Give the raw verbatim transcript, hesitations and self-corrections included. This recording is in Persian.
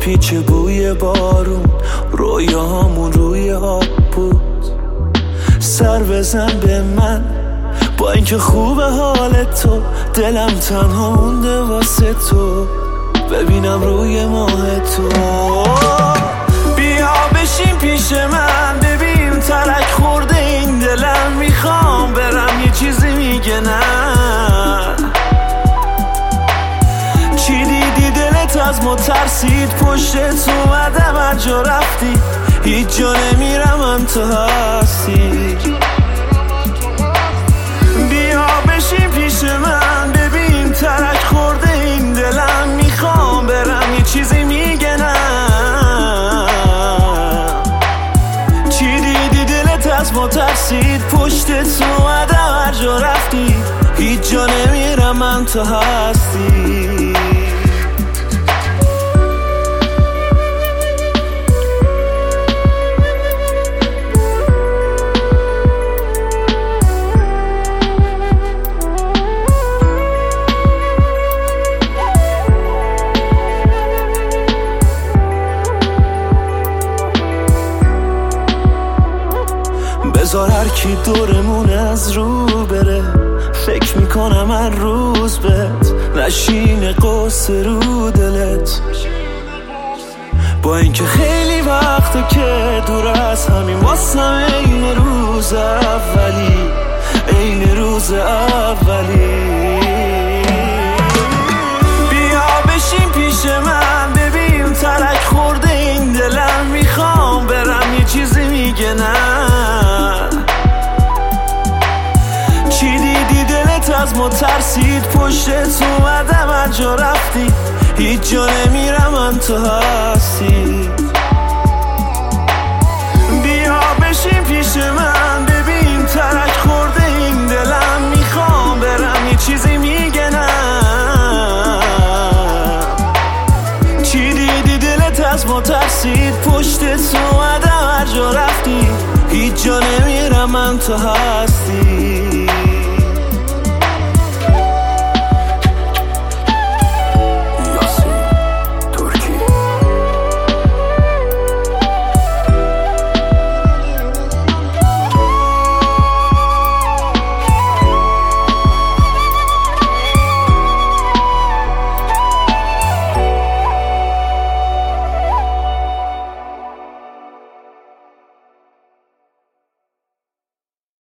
میپیچه بوی بارون، رویاهامون روی آب بود. سر بزن به من با اینکه خوبه حال تو، دلم تنها مونده واسه تو، ببینم روی ماه تو. بیا بشین پیش من ببین ترک خورده این دلم، میخوام برم یه چیزی میگه نه. چی دیدی دلت از ما ترسید، پشتت اومدم هر جا رفتی، هیچ جا نمیرم من تو هستی. بیا بشین پیش من ببین ترک خورده این دلم، میخوام برم یه چیزی میگه نه. چی دیدی دلت از ما ترسید، پشتت اومدم هر جا رفتی، هیچ جا نمیرم من تو هستی. بذار هر کی دورمون از رو بره، فکر میکنم هر روز بهت نشینه قصه رو دلت. با اینکه خیلی وقته که دور از همین، واسم این روز اولی، این روز اولی. بیا بشین پیش من ببین ترک خورده این دلم، میخوام برم یه چیزی میگه نه. چی دیدی دلت از ما ترسید، پشتت اومدم هر جا رفتی، هیچ جا نمیرم من تو هستی. بیا بشین پیش من ببین ترک خورده این دلم، میخوام برم یه چیزی میگه نه. چی دیدی دلت از ما ترسید، پشتت اومدم هر جا رفتی، هیچ جا نمیرم من تو هستی.